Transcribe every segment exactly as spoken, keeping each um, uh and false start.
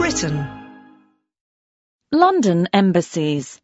Britain. London embassies.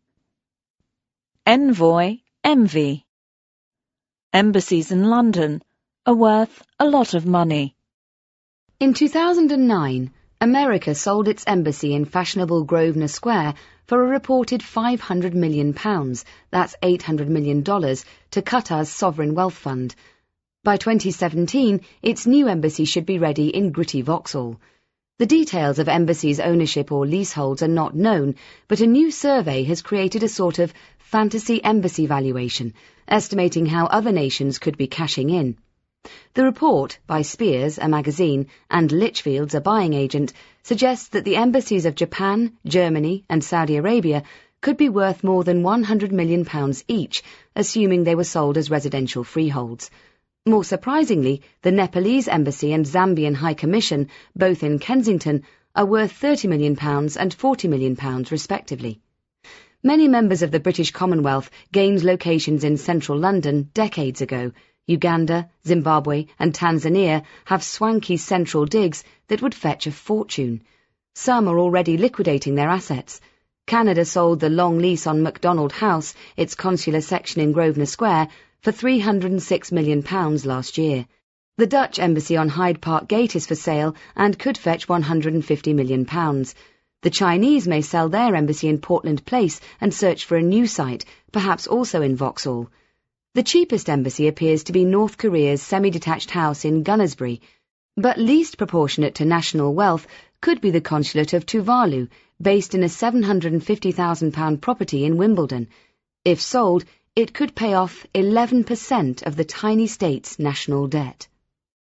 Envoy, envy. Embassies in London are worth a lot of money. In two thousand nine, America sold its embassy in fashionable Grosvenor Square for a reported five hundred million pounds, that's eight hundred million dollars, to Qatar's Sovereign Wealth Fund. By twenty seventeen, its new embassy should be ready in gritty Vauxhall. The details of embassies' ownership or leaseholds are not known, but a new survey has created a sort of fantasy embassy valuation, estimating how other nations could be cashing in. The report, by Spears, a magazine, and Litchfields, a buying agent, suggests that the embassies of Japan, Germany, and Saudi Arabia could be worth more than one hundred million pounds each, assuming they were sold as residential freeholds. More surprisingly, the Nepalese Embassy and Zambian High Commission, both in Kensington, are worth thirty million pounds and forty million pounds respectively. Many members of the British Commonwealth gained locations in central London decades ago. Uganda, Zimbabwe and Tanzania have swanky central digs that would fetch a fortune. Some are already liquidating their assets. Canada sold the long lease on MacDonald House, its consular section in Grosvenor Square, for three hundred and six million pounds last year. The Dutch embassy on Hyde Park Gate is for sale and could fetch one hundred and fifty million pounds. The Chinese may sell their embassy in Portland Place and search for a new site, perhaps also in Vauxhall. The cheapest embassy appears to be North Korea's semi-detached house in Gunnersbury, but least proportionate to national wealth could be the consulate of Tuvalu, based in a seven hundred and fifty thousand pound property in Wimbledon. If sold, it could pay off eleven percent of the tiny state's national debt.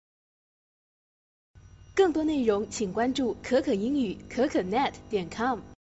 更多内容请关注可可英语可可 net 点 com。